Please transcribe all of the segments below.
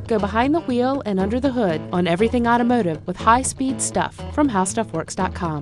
Go behind the wheel and under the hood on everything automotive with high-speed stuff from HowStuffWorks.com.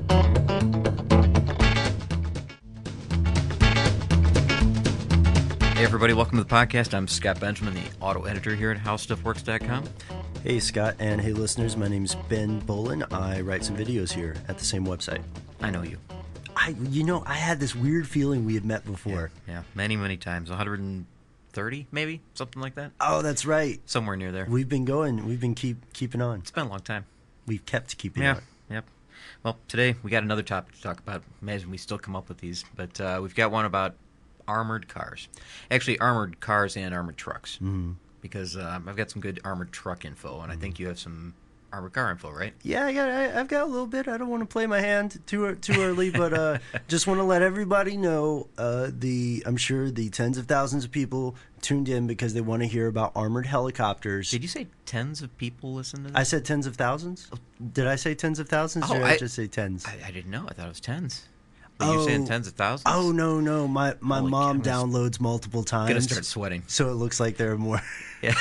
Hey everybody, welcome to the podcast. I'm Scott Benjamin, the auto editor here at HowStuffWorks.com. Hey Scott, and hey listeners, my name's Ben Bolin. I write some videos here at the same website. I know you. I had this weird feeling we had met before. Yeah, many times. 130, maybe? Something like that? Oh, that's right. Somewhere near there. We've been keeping on. It's been a long time. We've kept keeping on. Yep. Well, today we got another topic to talk about. Imagine we still come up with these, but we've got one about armored cars. Actually, armored cars and armored trucks. Mm-hmm. Because I've got some good armored truck info, and I think you have some armored car info, right? Yeah, I've got a little bit. I don't want to play my hand too early, but just want to let everybody know I'm sure the tens of thousands of people tuned in because they want to hear about armored helicopters. Did you say tens of people listen to this? I said tens of thousands? Did I say tens of thousands, or did I just say tens? I didn't know. I thought it was tens. You're saying tens of thousands? Oh, no. My mom downloads multiple times. I'm going to start sweating. So it looks like there are more. Yeah.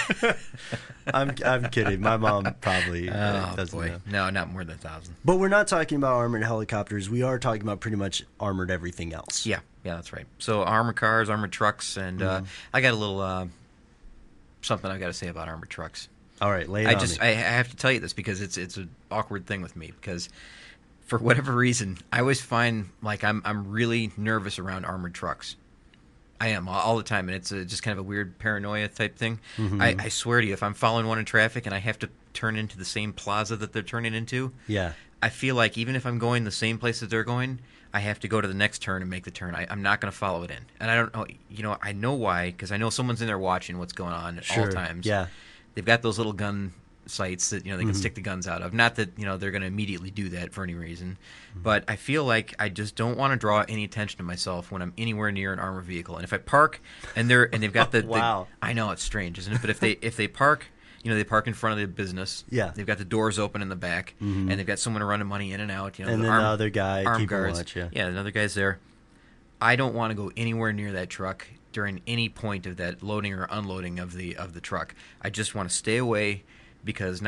I'm kidding. My mom probably doesn't know. No, not more than 1,000. But we're not talking about armored helicopters. We are talking about pretty much armored everything else. Yeah, that's right. So armored cars, armored trucks, and I got a little something I've got to say about armored trucks. All right, lay it on me. I have to tell you this because it's an awkward thing with me because for whatever reason, I always find like I'm really nervous around armored trucks. I am all the time, and it's just kind of a weird paranoia type thing. Mm-hmm. I swear to you, if I'm following one in traffic and I have to turn into the same plaza that they're turning into, I feel like even if I'm going the same place that they're going, I have to go to the next turn and make the turn. I'm not going to follow it in, and I don't know. I know why because I know someone's in there watching what's going on at all times. Yeah, they've got those little gun sites that they can stick the guns out of. Not that they're going to immediately do that for any reason, but I feel like I just don't want to draw any attention to myself when I'm anywhere near an armored vehicle. And if I park and they've got wow, I know it's strange, isn't it? But if they park, they park in front of the business. Yeah, they've got the doors open in the back, and they've got someone running money in and out. And then the other guy armed keeping guards. Watch. Yeah, another guy's there. I don't want to go anywhere near that truck during any point of that loading or unloading of the truck. I just want to stay away. Because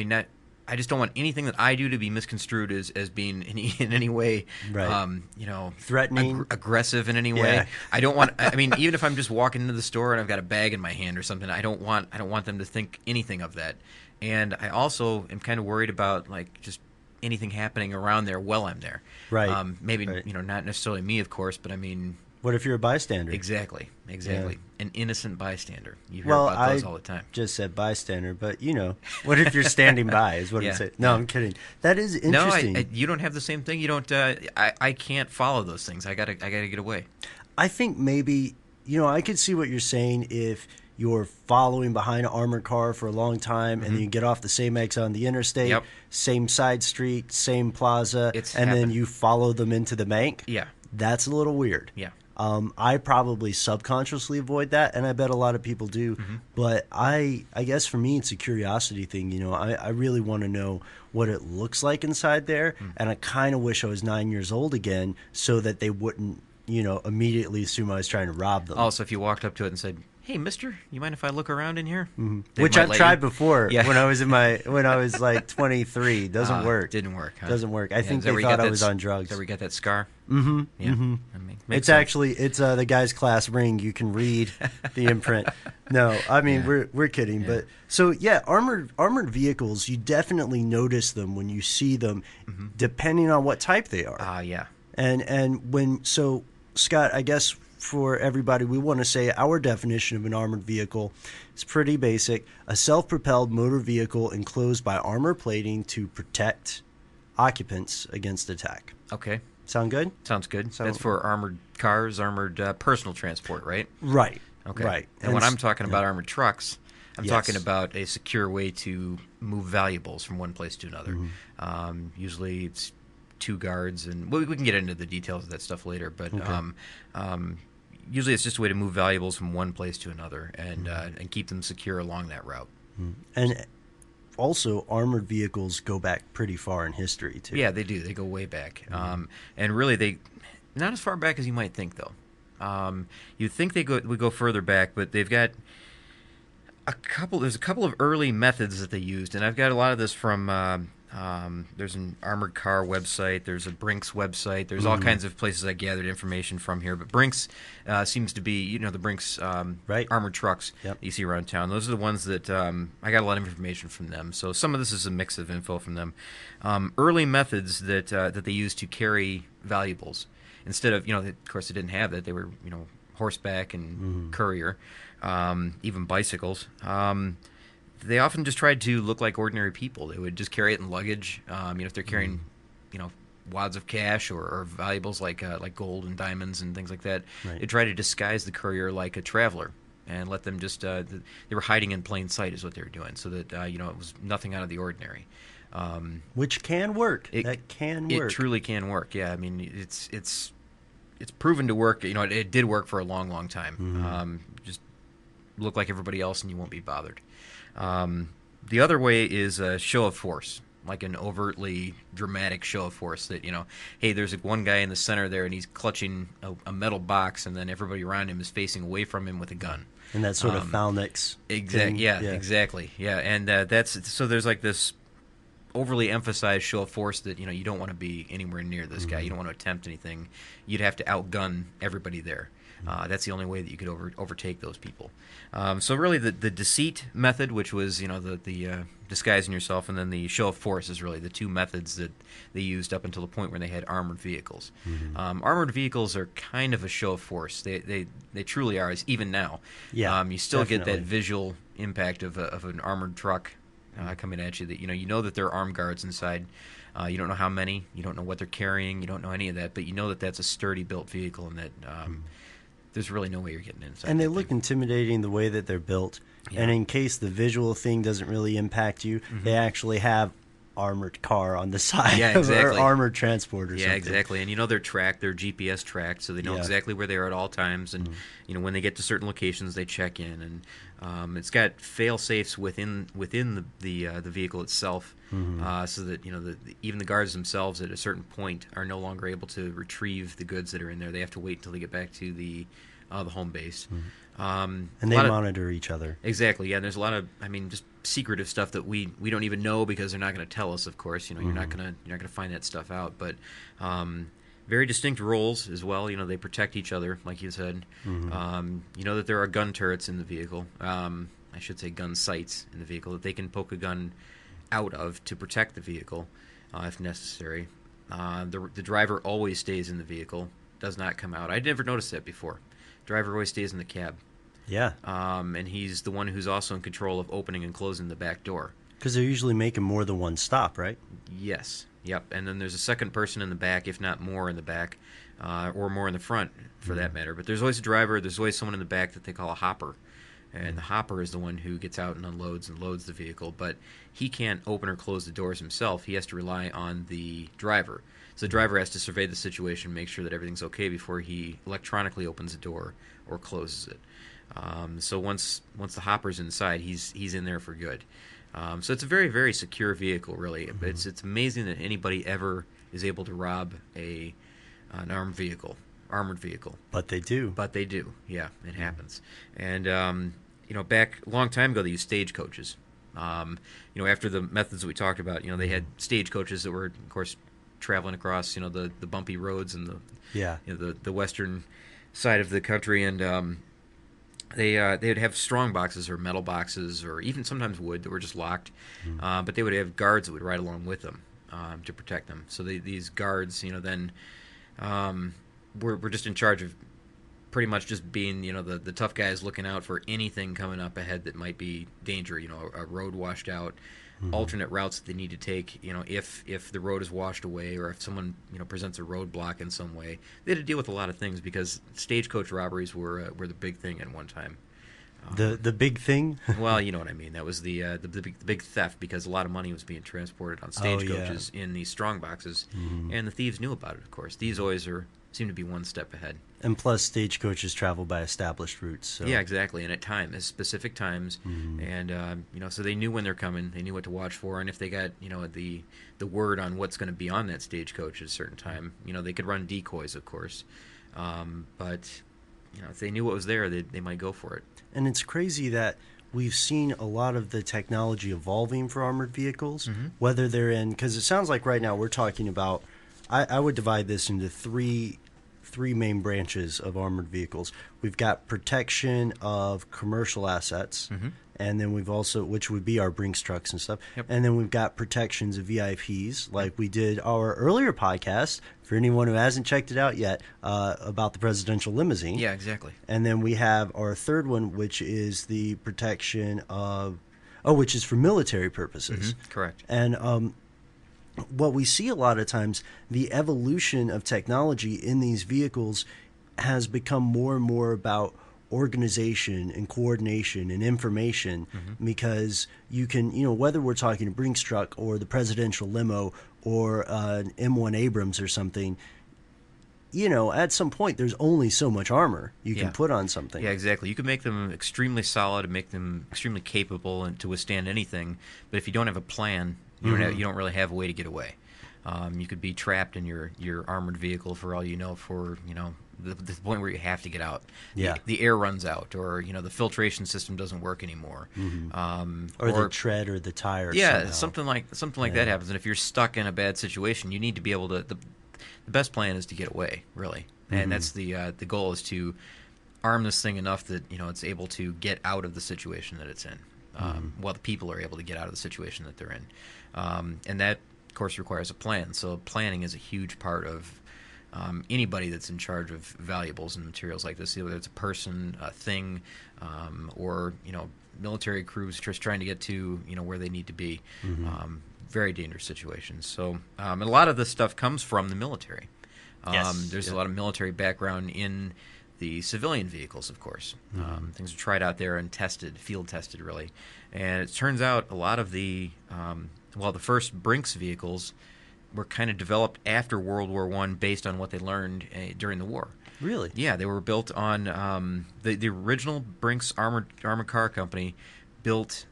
I just don't want anything that I do to be misconstrued as being in any way, right. Threatening, aggressive in any way. I don't want. Even if I'm just walking into the store and I've got a bag in my hand or something, I don't want them to think anything of that. And I also am kind of worried about just anything happening around there while I'm there. Right. Maybe right. Not necessarily me, of course, but what if you're a bystander? Exactly. Yeah. An innocent bystander. You hear about those all the time. Just said bystander, but what if you're standing by is what I'm saying. No, I'm kidding. That is interesting. No, you don't have the same thing. You don't. I can't follow those things. I gotta get away. I think maybe I could see what you're saying if you're following behind an armored car for a long time and then you get off the same exit on the interstate, same side street, same plaza, then you follow them into the bank. Yeah, that's a little weird. Yeah. I probably subconsciously avoid that, and I bet a lot of people do. Mm-hmm. But I guess for me, it's a curiosity thing. I really want to know what it looks like inside there, and I kind of wish I was 9 years old again so that they wouldn't, immediately assume I was trying to rob them. Also, if you walked up to it and said, "Hey, mister, you mind if I look around in here?" Mm-hmm. Which I've tried before when I was like 23. Doesn't work. Didn't work. Huh? Doesn't work. I think they thought I was on drugs. Is that where you got that scar? Mm-hmm. Yeah. Mm-hmm. It's actually the guy's class ring. You can read the imprint. No, we're kidding. Yeah. But so armored vehicles. You definitely notice them when you see them, depending on what type they are. Yeah. And Scott, I guess. For everybody, we want to say our definition of an armored vehicle is pretty basic. A self-propelled motor vehicle enclosed by armor plating to protect occupants against attack. Okay. Sound good? Sounds good. That's for armored cars, armored personal transport, right? Right. Okay. Right. And when I'm talking about armored trucks, I'm talking about a secure way to move valuables from one place to another. Mm-hmm. Usually it's two guards, and we can get into the details of that stuff later, but usually it's just a way to move valuables from one place to another and keep them secure along that route. And also, armored vehicles go back pretty far in history, too. Yeah, they do. They go way back. And really, not as far back as you might think, though. You'd think would go further back, but they've got There's a couple of early methods that they used, and I've got a lot of this from. There's an Armored Car website. There's a Brinks website. There's all kinds of places I gathered information from here. But Brinks seems to be, the Brinks Right. armored trucks Yep. you see around town. Those are the ones that I got a lot of information from them. So some of this is a mix of info from them. Early methods that they used to carry valuables instead of, of course they didn't have that. They were, horseback and courier, even bicycles. They often just tried to look like ordinary people. They would just carry it in luggage. If they're carrying, wads of cash or valuables like gold and diamonds and things like that, Right. they try to disguise the courier like a traveler and let them just. They were hiding in plain sight, is what they were doing, so that it was nothing out of the ordinary. Which can work. It- That can It work. truly can work. Yeah, I mean it's proven to work. It did work for a long, long time. Just look like everybody else, and you won't be bothered. The other way is a show of force, like an overtly dramatic show of force that, hey, there's one guy in the center there and he's clutching a metal box, and then everybody around him is facing away from him with a gun. And that sort of phalanx. thing. Yeah, exactly. Yeah, and so there's like this overly emphasized show of force that, you don't want to be anywhere near this guy. You don't want to attempt anything. You'd have to outgun everybody there. That's the only way that you could overtake those people. So really, the deceit method, which was the disguising yourself, and then the show of force is really the two methods that they used up until the point where they had armored vehicles. Armored vehicles are kind of a show of force. They truly are, even now. Yeah, you still get definitely. that visual impact of an armored truck coming at you. That you know that there are armed guards inside. You don't know how many. You don't know what they're carrying. You don't know any of that. But you know that that's a sturdy built vehicle, and that there's really no way you're getting inside. And they that look thing. intimidating the way that they're built. Yeah. And in case the visual thing doesn't really impact you, they actually have armored car on the side. Yeah, exactly. Or armored transport or Yeah, something. exactly. And they're tracked, they're GPS tracked, so they know Yeah. exactly where they are at all times. And when they get to certain locations, they check in. And it's got fail safes within the vehicle itself, so that even the guards themselves at a certain point are no longer able to retrieve the goods that are in there. They have to wait until they get back to the home base. And a they lot of- monitor each other. Exactly. Yeah. And there's a lot of, just secretive stuff that we don't even know because they're not going to tell us. Of course, you're not gonna find that stuff out. But very distinct roles as well. They protect each other, like you said. That there are gun turrets in the vehicle. I should say gun sights in the vehicle that they can poke a gun out of to protect the vehicle if necessary. The driver always stays in the vehicle, does not come out. I never noticed that before. Driver always stays in the cab. Yeah. And he's the one who's also in control of opening and closing the back door. Because they're usually making more than one stop, right? Yes. Yep. And then there's a second person in the back, if not more in the back, or more in the front, for that matter. But there's always a driver. There's always someone in the back that they call a hopper. And the hopper is the one who gets out and unloads and loads the vehicle. But he can't open or close the doors himself. He has to rely on the driver. So the driver has to survey the situation, make sure that everything's okay before he electronically opens the door or closes it. So once the hopper's inside, he's in there for good. So it's a very, very secure vehicle, really. It's amazing that anybody ever is able to rob an armored vehicle. But they do. But they do. Yeah, it happens. And back a long time ago, they used stagecoaches. After the methods that we talked about, they had stagecoaches that were, of course, traveling across the bumpy roads and the western side of the country, and they would have strong boxes or metal boxes or even sometimes wood that were just locked, but they would have guards that would ride along with them to protect them. So these guards then were just in charge of pretty much just being the tough guys looking out for anything coming up ahead that might be danger, a road washed out, alternate routes that they need to take, if the road is washed away or if someone presents a roadblock in some way. They had to deal with a lot of things because stagecoach robberies were the big thing at one time. The big thing? Well, you know what I mean. That was the big theft because a lot of money was being transported on stagecoaches in these strong boxes, and the thieves knew about it. Of course, thieves always seem to be one step ahead. And plus, stagecoaches travel by established routes. So. Yeah, exactly, and at specific times, and so they knew when they're coming. They knew what to watch for, and if they got the word on what's going to be on that stagecoach at a certain time, they could run decoys, of course, but if they knew what was there, they might go for it. And it's crazy that we've seen a lot of the technology evolving for armored vehicles, Mm-hmm. whether they're in, because it sounds like right now we're talking about, I would divide this into three main branches of armored vehicles. We've got protection of commercial assets, Mm-hmm. and then we've also, which would be our Brinks trucks and stuff, Yep. and then we've got protections of VIPs, like we did our earlier podcast, for anyone who hasn't checked it out yet, about the presidential limousine. Yeah, exactly. And then we have our third one, which is the protection of, which is for military purposes. Correct. And what we see a lot of times, the evolution of technology in these vehicles has become more and more about organization and coordination and information, because you can, whether we're talking a Brinks truck or the presidential limo or an M1 Abrams or something, at some point there's only so much armor you can Yeah. put on something. Yeah, exactly. You can make them extremely solid and make them extremely capable and to withstand anything. But if you don't have a plan, you don't really have a way to get away. You could be trapped in your armored vehicle for all you know, for the point where you have to get out. Yeah. The air runs out, or the filtration system doesn't work anymore. Or the tread or the tire. Yeah, somehow. something like that happens. And if you're stuck in a bad situation, you need to be able to. The best plan is to get away, really, and that's the goal, is to arm this thing enough that it's able to get out of the situation that it's in. While the people are able to get out of the situation that they're in, and that, of course, requires a plan. So planning is a huge part of anybody that's in charge of valuables and materials like this, whether it's a person, a thing, or military crews just trying to get to where they need to be. Very dangerous situations. So, and a lot of this stuff comes from the military. Yes. There's a lot of military background in the civilian vehicles, of course. Things are tried out there and tested, field tested, really. And it turns out a lot of the first Brinks vehicles were kind of developed after World War I based on what they learned during the war. Really? Yeah, they were built on the original Brinks armored car company built.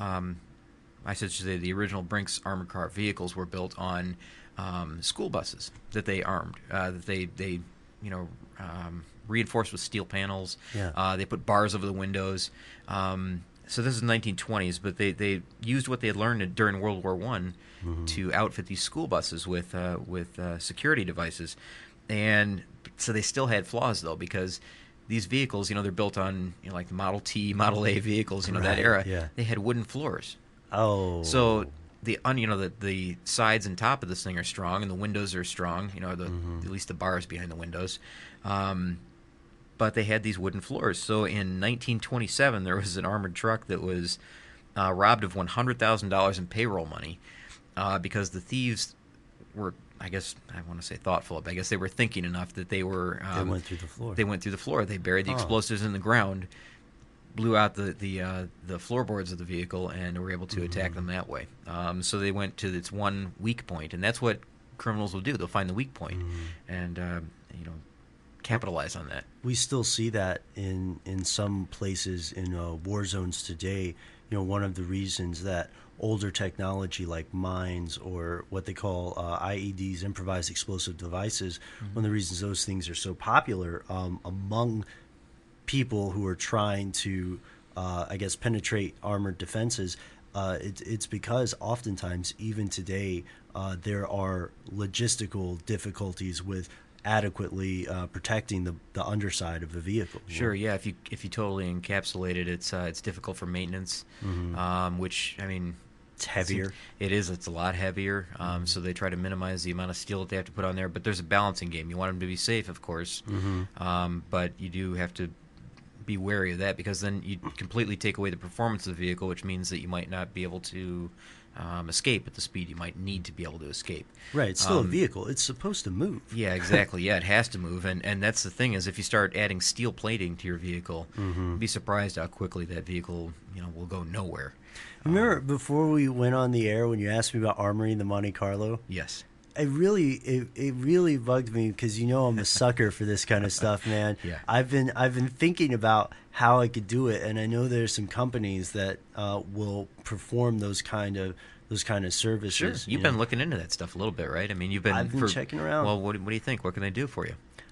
I should say the original Brinks armored car vehicles were built on school buses that they armed. That they reinforced with steel panels. Yeah. They put bars over the windows. So this is the 1920s, but they used what they had learned during World War I to outfit these school buses with security devices. And so they still had flaws, though, because these vehicles, they're built on like the Model T, Model A vehicles, that Right, era. yeah. They had wooden floors. Oh. So the sides and top of this thing are strong, and the windows are strong. At least the bars behind the windows. But they had these wooden floors. So in 1927, there was an armored truck that was robbed of $100,000 in payroll money because the thieves were, I guess, I want to say thoughtful. I guess they were thinking enough that they were. they went through the floor. They went through the floor. They buried the explosives in the ground, blew out the floorboards of the vehicle, and were able to attack them that way. So they went to its one weak point, and that's what criminals will do. They'll find the weak point and capitalize on that. We still see that in some places in war zones today. One of the reasons that older technology like mines or what they call IEDs, improvised explosive devices, one of the reasons those things are so popular among people who are trying to, penetrate armored defenses, it's because oftentimes, even today, there are logistical difficulties with adequately protecting the underside of the vehicle. Sure, yeah. If you totally encapsulate it, it's difficult for maintenance, which, I mean, It's heavier. It is. It's a lot heavier. So they try to minimize the amount of steel that they have to put on there. But there's a balancing game. You want them to be safe, of course, but you do have to be wary of that, because then you completely take away the performance of the vehicle, which means that you might not be able to escape at the speed you might need to be able to escape. Right, it's still a vehicle. It's supposed to move. Yeah, exactly. Yeah, it has to move, and that's the thing, is if you start adding steel plating to your vehicle, you'd be surprised how quickly that vehicle will go nowhere. Remember before we went on the air when you asked me about armoring the Monte Carlo? Yes. It really bugged me because I'm a sucker for this kind of stuff, man. Yeah. I've been thinking about how I could do it, and I know there's some companies that will perform those kind of services. Sure. You've been looking into that stuff a little bit, right? I mean, I've been checking around. Well, what do you think? What can they do for you?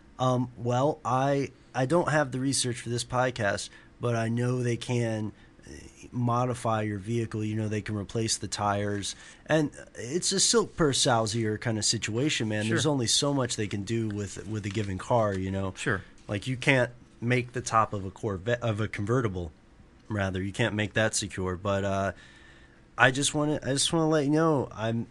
Well, I don't have the research for this podcast, but I know they can modify your vehicle. You know, they can replace the tires, and it's a silk purse salesier kind of situation, man. Sure. There's only so much they can do with a given car. You know, Sure. like you can't make the top of a convertible, rather. You can't make that secure. But I just want to let you know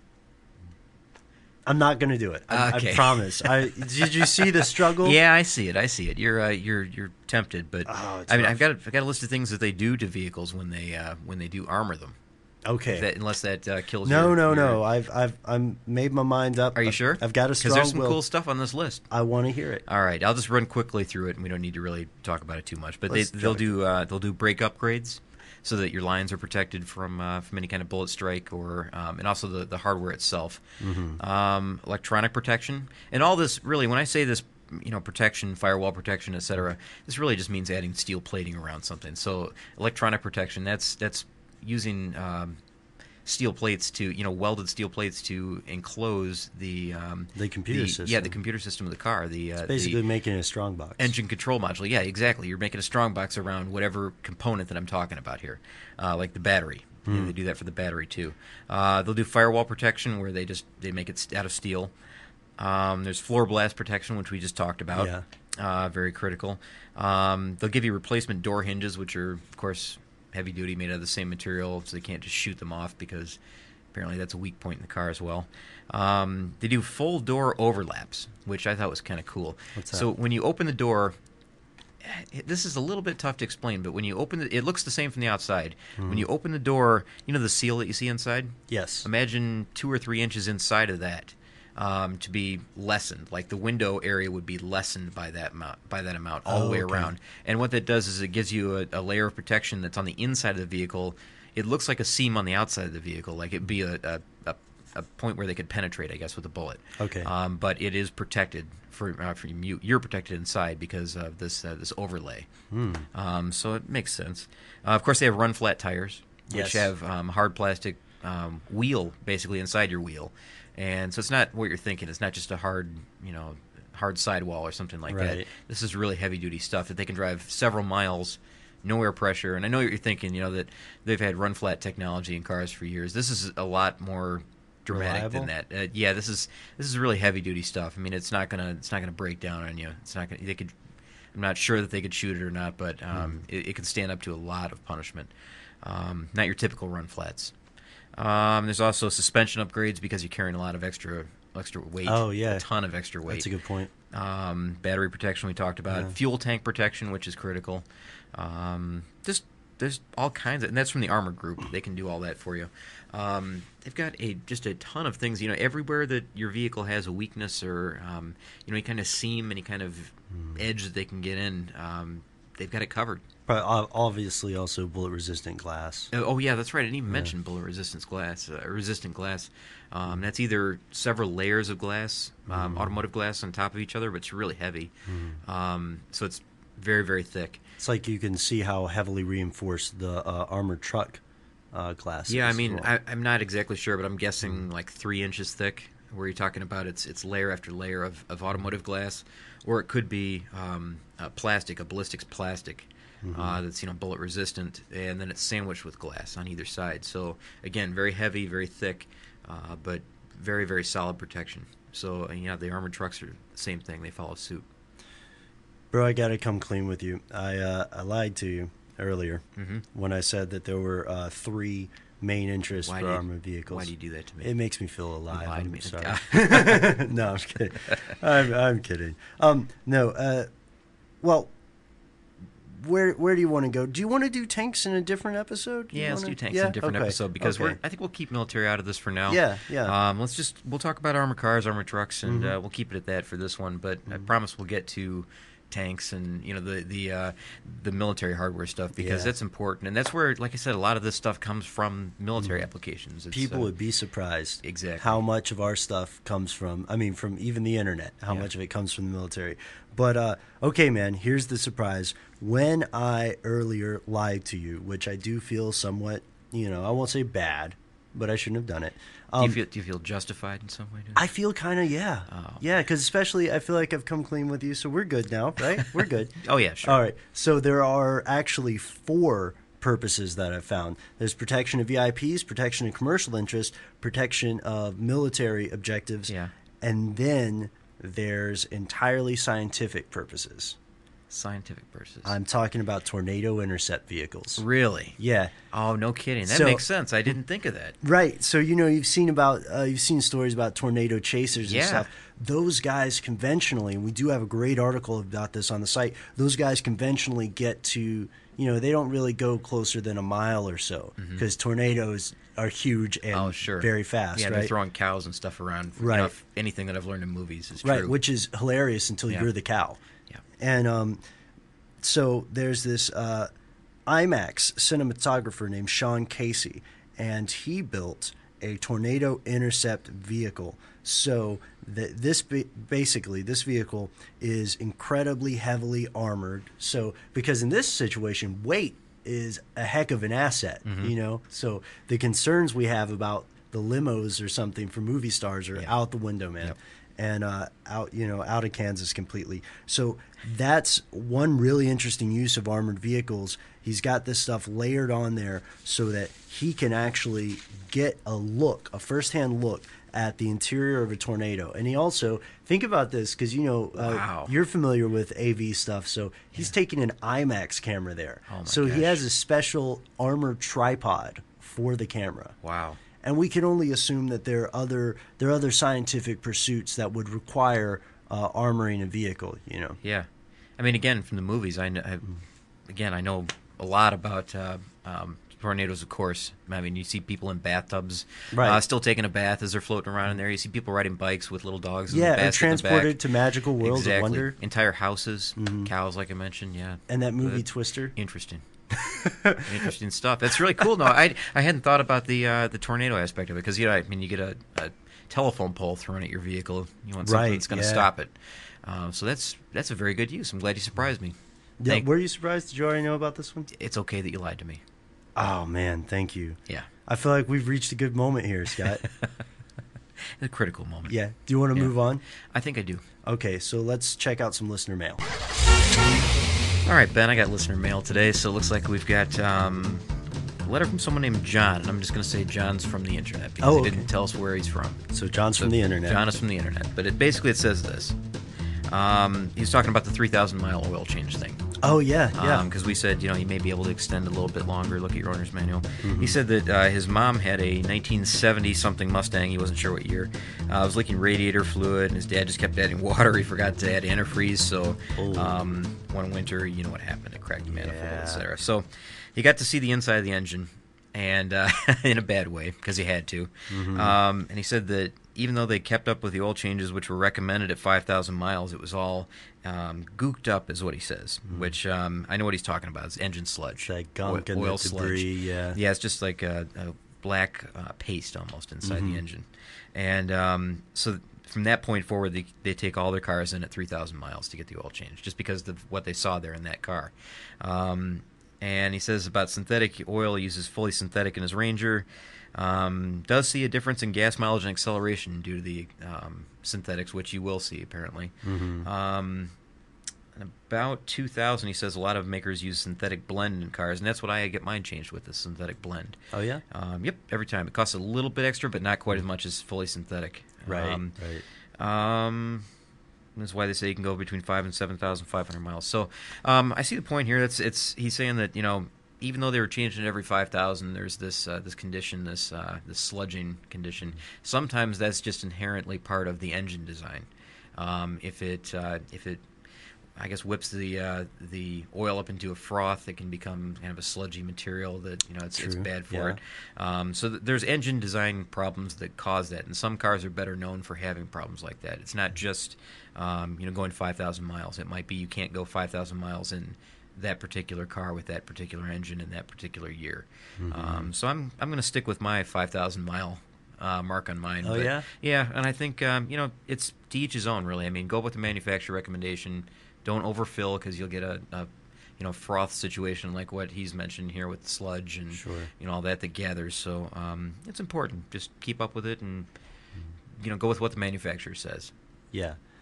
I'm not going to do it. Okay. I promise. Did you see the struggle? Yeah, I see it. You're tempted, but Oh, it's I mean, rough. I've got a list of things that they do to vehicles when they do armor them. Okay. Unless that kills. No. I've made my mind up. Are you sure? I've got a Because strong there's some will. cool stuff on this list. I want to hear it. All right, I'll just run quickly through it, and we don't need to really talk about it too much. But Let's they'll try do brake upgrades so that your lines are protected from any kind of bullet strike, or and also the hardware itself. Mm-hmm. Electronic protection, and all this really. When I say this, protection, firewall protection, etc., this really just means adding steel plating around something. So electronic protection, that's using steel plates welded steel plates to enclose the computer system. Yeah, the computer system of the car. Basically making it a strong box. engine control module. Yeah, exactly. You're making a strong box around whatever component that I'm talking about here, like the battery. They do that for the battery too. They'll do firewall protection where they make it out of steel. There's floor blast protection, which we just talked about. Yeah. Very critical. They'll give you replacement door hinges, which are, of course, heavy duty, made out of the same material, so they can't just shoot them off because apparently that's a weak point in the car as well. They do full door overlaps, which I thought was kind of cool. What's that? So when you open the door, this is a little bit tough to explain, but when you open it looks the same from the outside. When you open the door, the seal that you see inside? Yes. Imagine 2 or 3 inches inside of that to be lessened. Like the window area would be lessened by that amount all the way okay. around. And what that does is it gives you a layer of protection that's on the inside of the vehicle. It looks like a seam on the outside of the vehicle, like it'd be a point where they could penetrate, I guess, with a bullet. Okay. But it is protected for you. You're protected inside because of this overlay. So it makes sense. Of course, they have run flat tires, which Yes. have hard plastic wheel basically inside your wheel. And so it's not what you're thinking. It's not just a hard sidewall or something like that. Right. This is really heavy-duty stuff that they can drive several miles, no air pressure. And I know what you're thinking, that they've had run-flat technology in cars for years. This is a lot more dramatic Reliable? than that. Yeah, this is really heavy-duty stuff. I mean, it's not gonna break down on you. It's not gonna. I'm not sure that they could shoot it or not, but it can stand up to a lot of punishment. Not your typical run-flats. There's also suspension upgrades because you're carrying a lot of extra weight. Oh, yeah. A ton of extra weight. That's a good point. Battery protection we talked about. Yeah. Fuel tank protection, which is critical. There's all kinds of, and that's from the Armor Group. They can do all that for you. They've got just a ton of things. Everywhere that your vehicle has a weakness or any kind of seam, any kind of edge that they can get in, they've got it covered. But obviously also bullet-resistant glass. Oh yeah, that's right. I didn't even mention bullet-resistant glass. That's either several layers of glass, automotive glass on top of each other, but it's really heavy. So it's very, very thick. It's like you can see how heavily reinforced the armored truck glass is. Yeah, I mean, Well, I'm not exactly sure, but I'm guessing like 3 inches thick. Where you're talking about it's layer after layer of automotive glass, or it could be plastic, a ballistics plastic. That's bullet resistant, and then it's sandwiched with glass on either side. So again, very heavy, very thick, but very, very solid protection. So the armored trucks are the same thing; they follow suit. Bro, I gotta come clean with you. I lied to you earlier when I said that there were 3 main interests for armored vehicles. Why do you do that to me? It makes me feel alive. You lied to I'm me. sorry. No, I'm just kidding. I'm kidding. No. Well, where do you want to go? Do you want to do tanks in a different episode? Yeah, let's do tanks in a different episode because I think we'll keep military out of this for now. Yeah. We'll talk about armored cars, armored trucks, and we'll keep it at that for this one. But I promise we'll get to tanks and the military hardware stuff because that's important, and that's where, like I said, a lot of this stuff comes from military applications. People would be surprised exactly how much of our stuff comes from. I mean, from even the internet. How much of it comes from the military. But okay, man. Here's the surprise. When I earlier lied to you, which I do feel somewhat, I won't say bad, but I shouldn't have done it. Do you feel justified in some way? I feel kind of, yeah. Oh. Yeah, because especially I feel like I've come clean with you, so we're good now, right? We're good. Oh, yeah, sure. All right. So there are actually 4 purposes that I've found. There's protection of VIPs, protection of commercial interest, protection of military objectives, and then there's entirely scientific purposes. Scientific purposes. I'm talking about tornado intercept vehicles. Really? Yeah. Oh, no kidding. That makes sense. I didn't think of that. Right. So you've seen stories about tornado chasers and stuff. Those guys conventionally, and we do have a great article about this on the site. Those guys conventionally get to, they don't really go closer than a mile or so because tornadoes are huge and very fast. Yeah, right? they're throwing cows and stuff around. Right. Anything that I've learned in movies is right, true. which is hilarious until you're the cow. Yeah. And so there's this IMAX cinematographer named Sean Casey, and he built a tornado intercept vehicle. So this vehicle is incredibly heavily armored. So because in this situation, weight is a heck of an asset, So the concerns we have about the limos or something for movie stars are out the window, man. Yep. And out of Kansas completely. So that's one really interesting use of armored vehicles. He's got this stuff layered on there so that he can actually get a firsthand look at the interior of a tornado. And he also, think about this, because you're familiar with AV stuff, so he's taking an IMAX camera there. Oh my so gosh. he has a special armored tripod for the camera. Wow. And we can only assume that there are other scientific pursuits that would require armoring a vehicle. Yeah, I mean, again, from the movies, I know a lot about tornadoes. Of course, I mean, you see people in bathtubs, still taking a bath as they're floating around in there. You see people riding bikes with little dogs. Yeah, in the and transported to magical worlds of wonder. Entire houses, cows, like I mentioned. Yeah, and that movie Twister. Interesting. Interesting stuff. That's really cool. No, I hadn't thought about the tornado aspect of it because you get a telephone pole thrown at your vehicle. You want something that's going to stop it. So that's a very good use. I'm glad you surprised me. Yeah, were you surprised? Did you already know about this one? It's okay that you lied to me. Oh man, thank you. Yeah, I feel like we've reached a good moment here, Scott. A critical moment. Yeah. Do you want to move on? I think I do. Okay, so let's check out some listener mail. All right, Ben, I got listener mail today, so it looks like we've got a letter from someone named John, and I'm just going to say John's from the internet because he didn't tell us where he's from. So John's from the internet. John is from the internet, but it says this. He's talking about the 3,000-mile oil change thing. Oh, yeah. Because we said, you may be able to extend a little bit longer, look at your owner's manual. He said that his mom had a 1970-something Mustang, he wasn't sure what year, was leaking radiator fluid, and his dad just kept adding water. He forgot to add antifreeze, so one winter, you know what happened. It cracked the manifold, etc. So he got to see the inside of the engine, and in a bad way, because he had to. And he said that even though they kept up with the oil changes, which were recommended at 5,000 miles, it was all gooked up, is what he says, which I know what he's talking about. It's engine sludge. That gunk and oil the debris, sludge. Yeah, it's just like a black paste almost inside the engine. And so from that point forward, they take all their cars in at 3,000 miles to get the oil change, just because of what they saw there in that car. And he says about synthetic oil, he uses fully synthetic in his Ranger. Does see a difference in gas mileage and acceleration due to the synthetics, which you will see apparently. About 2000, he says a lot of makers use synthetic blend in cars, and that's what I get mine changed with, is synthetic blend. Oh yeah. Yep, every time. It costs a little bit extra, but not quite as much as fully synthetic. Right. That's why they say you can go between 5,000 and 7,500 miles. So I see the point here. He's saying that even though they were changing it every 5,000, there's this condition, this sludging condition. Sometimes that's just inherently part of the engine design. If it I guess whips the oil up into a froth, it can become kind of a sludgy material that it's bad for it. So there's engine design problems that cause that, and some cars are better known for having problems like that. It's not just going 5,000 miles. It might be you can't go 5,000 miles in that particular car with that particular engine in that particular year. So I'm going to stick with my 5,000 mile mark on mine. Oh, yeah? Yeah, and I think it's to each his own, really. I mean, go with the manufacturer recommendation. Don't overfill, because you'll get a froth situation like what he's mentioned here with the sludge and all that gathers. So it's important. Just keep up with it and go with what the manufacturer says. Yeah. Yep.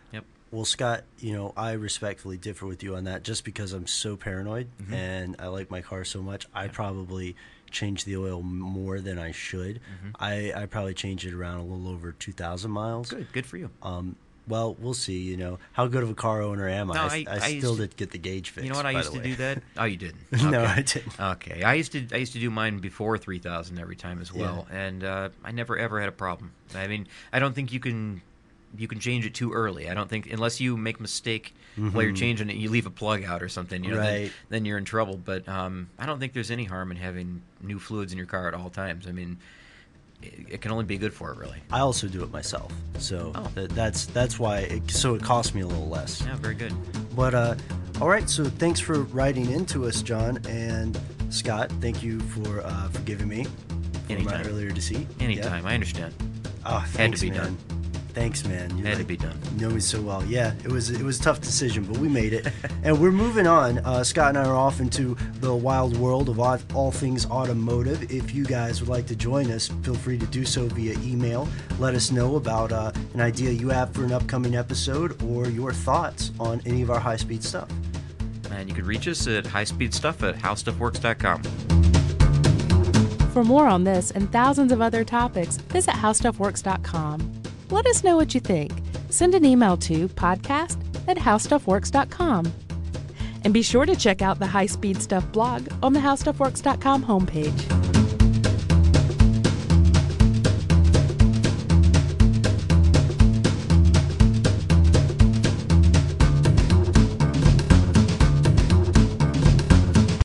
Well, Scott, I respectfully differ with you on that just because I'm so paranoid and I like my car so much. I probably change the oil more than I should. I probably change it around a little over 2,000 miles. Good for you. Well, we'll see. How good of a car owner am I? No, I still did get the gauge fixed. You know what? I used to do that. Oh, you didn't? No, Okay. I didn't. Okay, I used to do mine before 3,000 every time as well, and I never ever had a problem. I mean, I don't think you can change it too early. I don't think unless you make a mistake while you're changing it, you leave a plug out or something. Right. Then you're in trouble. But I don't think there's any harm in having new fluids in your car at all times. I mean, it can only be good for it, really. I also do it myself, so that's why. It costs me a little less. Yeah, very good. But all right, so thanks for writing into us, John and Scott. Thank you for forgiving me for Anytime. my earlier deceit. Anytime, I understand. Oh, thanks, Had to be man. done. Thanks, man. Had to be done. You know me so well. Yeah, it was a tough decision, but we made it. And we're moving on. Scott and I are off into the wild world of all things automotive. If you guys would like to join us, feel free to do so via email. Let us know about an idea you have for an upcoming episode or your thoughts on any of our high-speed stuff. And you can reach us at highspeedstuff@howstuffworks.com. For more on this and thousands of other topics, visit howstuffworks.com. Let us know what you think. Send an email to podcast@howstuffworks.com. And be sure to check out the High Speed Stuff blog on the howstuffworks.com homepage.